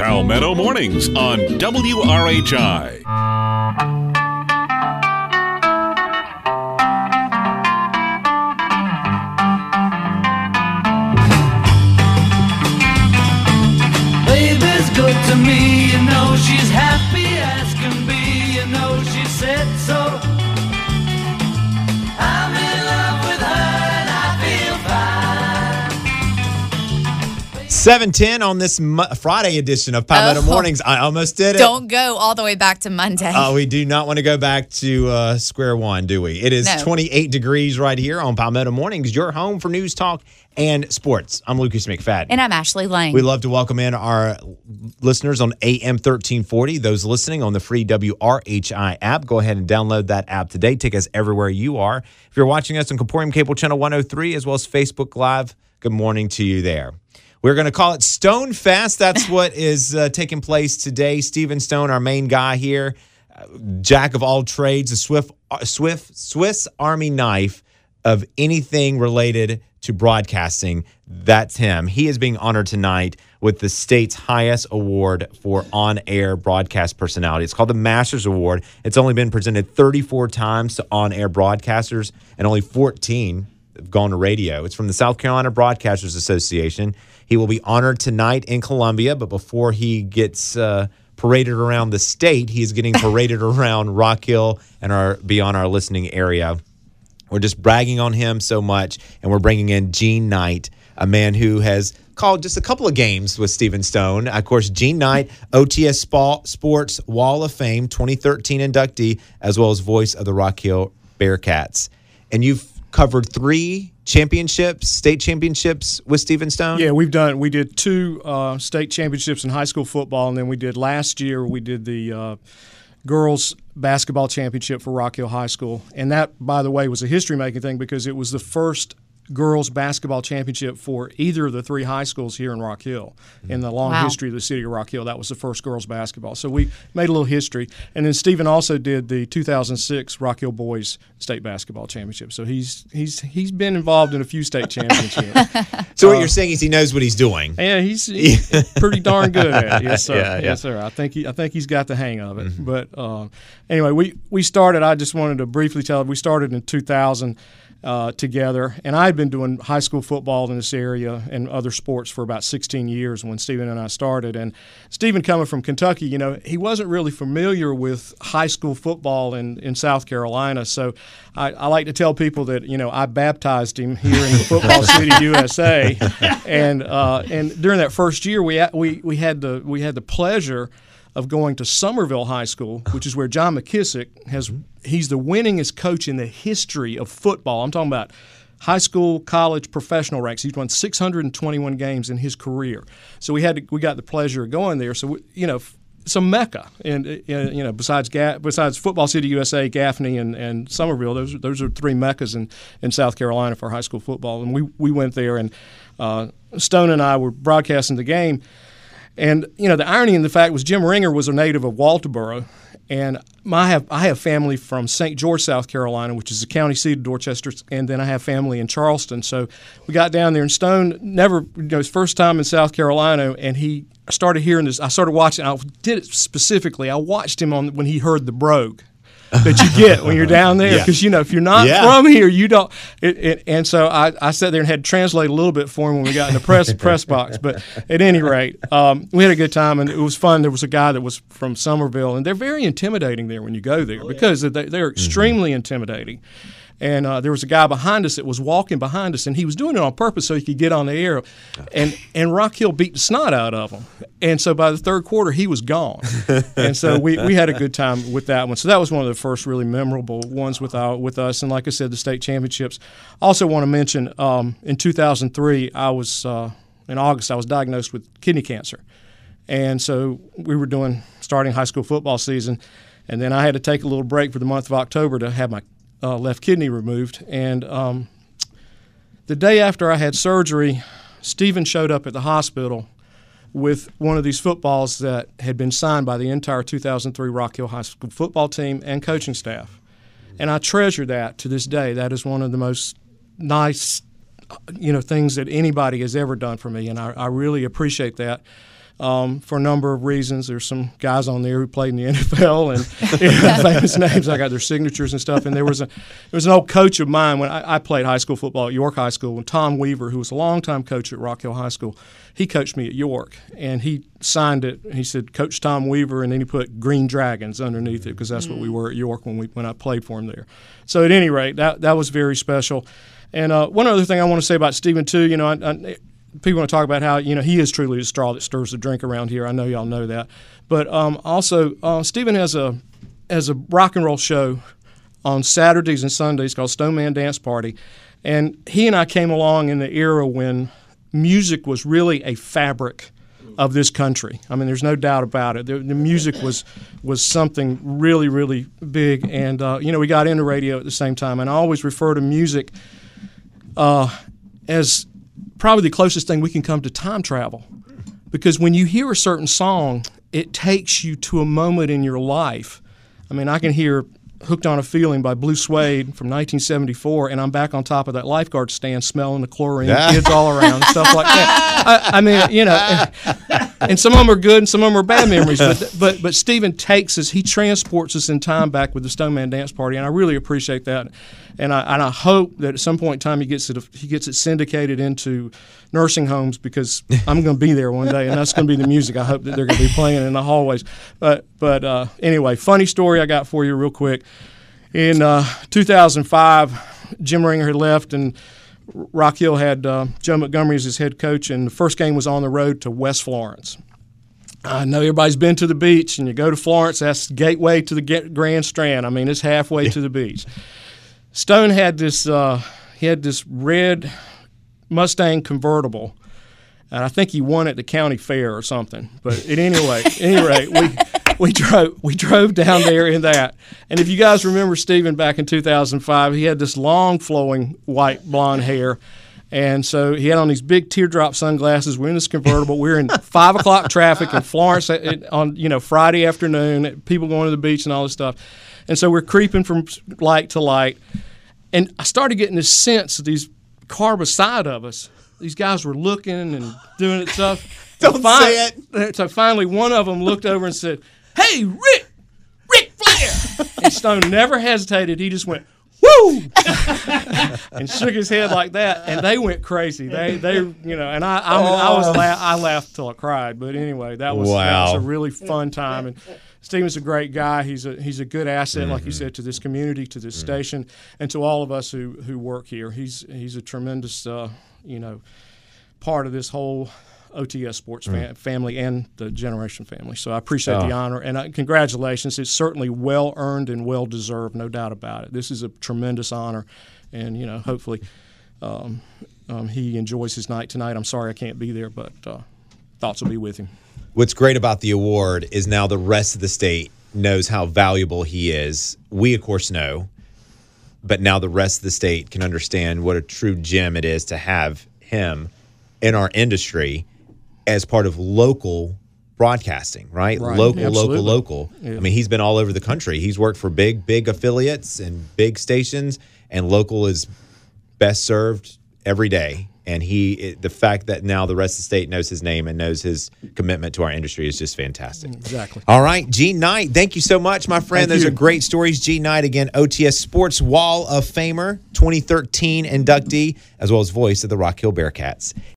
Palmetto Mornings on WRHI. Baby's good to me, you know she's happy as can be, you know she said so. I'm in love with her and I feel fine. 7:10 on this Friday edition of Palmetto Mornings. I almost did it. Don't go all the way back to Monday. We do not want to go back to square one, do we? It is 28 degrees right here on Palmetto Mornings, your home for news, talk, and sports. I'm Lucas McFadden. And I'm Ashley Lang. We love to welcome in our listeners on AM 1340. Those listening on the free WRHI app, go ahead and download that app today. Take us everywhere you are. If you're watching us on Comporium Cable Channel 103 as well as Facebook Live, good morning to you there. We're going to call it Stone Fest. That's what is taking place today. Stephen Stone, our main guy here, jack of all trades, a Swiss Army knife of anything related to broadcasting. That's him. He is being honored tonight with the state's highest award for on-air broadcast personality. It's called the Masters Award. It's only been presented 34 times to on-air broadcasters, and only 14 have gone to radio. It's from the South Carolina Broadcasters Association. He will be honored tonight in Columbia, but before he gets paraded around the state, he is getting paraded around Rock Hill and beyond our listening area. We're just bragging on him so much, and we're bringing in Gene Knight, a man who has called just a couple of games with Stephen Stone. Of course, Gene Knight, OTS Sports Wall of Fame 2013 inductee, as well as voice of the Rock Hill Bearcats. And you've covered 3 state championships with Stephen Stone? Yeah, we did 2 state championships in high school football, and then we did the girls basketball championship for Rock Hill High School. And that, by the way, was a history-making thing because it was the first girls basketball championship for either of the 3 high schools here in Rock Hill. In the long history of the city of Rock Hill, that was the first girls basketball. So we made a little history. And then Stephen also did the 2006 Rock Hill boys state basketball championship. So he's been involved in a few state championships. So what you're saying is he knows what he's doing. Yeah, he's pretty darn good at it. Yes, sir. Yeah. Yes, sir. I think he's got the hang of it. Mm-hmm. But anyway, we started. I just wanted to briefly tell. We started in 2000. Together, and I had been doing high school football in this area and other sports for about 16 years when Stephen and I started. And Stephen, coming from Kentucky, he wasn't really familiar with high school football in South Carolina. So I like to tell people that I baptized him here in the Football City, USA. And during that first year, we had the pleasure of going to Summerville High School, which is where John McKissick he's the winningest coach in the history of football. I'm talking about high school, college, professional ranks. He's won 621 games in his career. So we got the pleasure of going there. So it's a mecca, and besides Football City USA, Gaffney, and Summerville, those are 3 meccas in South Carolina for high school football. And we went there, and Stone and I were broadcasting the game. And the irony in the fact was Jim Ringer was a native of Walterboro, and I have family from St. George, South Carolina, which is the county seat of Dorchester, and then I have family in Charleston. So we got down there, and Stone his first time in South Carolina, and he started hearing this. I started watching. I did it specifically. I watched him when he heard the brogue that you get when you're down there, because if you're not from here, you don't. And so I sat there and had to translate a little bit for him when we got in the press box. But at any rate, we had a good time, and it was fun. There was a guy that was from Summerville, and they're very intimidating there when you go there because they're extremely intimidating. And there was a guy behind us that was walking behind us, and he was doing it on purpose so he could get on the air. And Rock Hill beat the snot out of him. And so by the third quarter, he was gone. And so we had a good time with that one. So that was one of the first really memorable ones with us. And like I said, the state championships. I also want to mention in 2003, in August, I was diagnosed with kidney cancer. And so we were starting high school football season. And then I had to take a little break for the month of October to have my left kidney removed. And the day after I had surgery, Stephen showed up at the hospital with one of these footballs that had been signed by the entire 2003 Rock Hill High School football team and coaching staff. And I treasure that to this day. That is one of the most nice things that anybody has ever done for me, and I really appreciate that. for a number of reasons. There's some guys on there who played in the NFL and famous names. I got their signatures and stuff. And there was an old coach of mine when I played high school football at York High School. When Tom Weaver, who was a longtime coach at Rock Hill High School, he coached me at York, and he signed it. He said, "Coach Tom Weaver," and then he put Green Dragons underneath it because that's what we were at York when I played for him there. So at any rate, that was very special. And one other thing I want to say about Stephen too, people want to talk about how he is truly the straw that stirs the drink around here. I know y'all know that, but also Stephen has a rock and roll show on Saturdays and Sundays called Stone Man Dance Party, and he and I came along in the era when music was really a fabric of this country. I mean, there's no doubt about it. The music was something really, really big, and we got into radio at the same time. And I always refer to music as probably the closest thing we can come to time travel, because when you hear a certain song, it takes you to a moment in your life. I mean, I can hear "Hooked on a Feeling" by Blue Suede from 1974, and I'm back on top of that lifeguard stand smelling the chlorine, kids all around, and stuff like that. I mean, and some of them are good and some of them are bad memories, but Stephen takes us, he transports us in time back with the Stone Man Dance Party, and I really appreciate that. And I hope that at some point in time he gets it syndicated into nursing homes, because I'm going to be there one day, and that's going to be the music I hope that they're going to be playing in the hallways. But anyway, funny story I got for you real quick. In 2005, Jim Ringer had left, and Rock Hill had Joe Montgomery as his head coach, and the first game was on the road to West Florence. I know everybody's been to the beach, and you go to Florence, that's the gateway to the Grand Strand. I mean, it's halfway to the beach. Stone had this red Mustang convertible, and I think he won at the county fair or something. But at any rate, we drove down there in that. And if you guys remember Stephen back in 2005, he had this long flowing white blonde hair. And so he had on these big teardrop sunglasses. We're in this convertible. We're in 5 o'clock traffic in Florence on Friday afternoon, people going to the beach and all this stuff. And so we're creeping from light to light. And I started getting this sense of these car beside of us. These guys were looking and doing stuff. Don't say it. So finally one of them looked over and said, "Hey, Ric Flair!" And Stone never hesitated. He just went, "Woo!" and shook his head like that, and they went crazy. They and I laughed till I cried. But anyway, that was a really fun time. And Stephen's a great guy. He's a good asset, like you said, to this community, to this station, and to all of us who work here. He's a tremendous part of this whole OTS sports family and the Generation family. So I appreciate the honor, and congratulations. It's certainly well earned and well deserved, no doubt about it. This is a tremendous honor, and hopefully he enjoys his night tonight. I'm sorry I can't be there, but thoughts will be with him. What's great about the award is now the rest of the state knows how valuable he is. We, of course, know, but now the rest of the state can understand what a true gem it is to have him in our industry as part of local broadcasting, right? Local. Yeah. I mean, he's been all over the country. He's worked for big affiliates and big stations, and local is best served every day. And the fact that now the rest of the state knows his name and knows his commitment to our industry is just fantastic. Exactly. All right, Gene Knight, thank you so much, my friend. Those are great stories. Gene Knight, again, OTS Sports Wall of Famer, 2013 inductee, as well as voice of the Rock Hill Bearcats.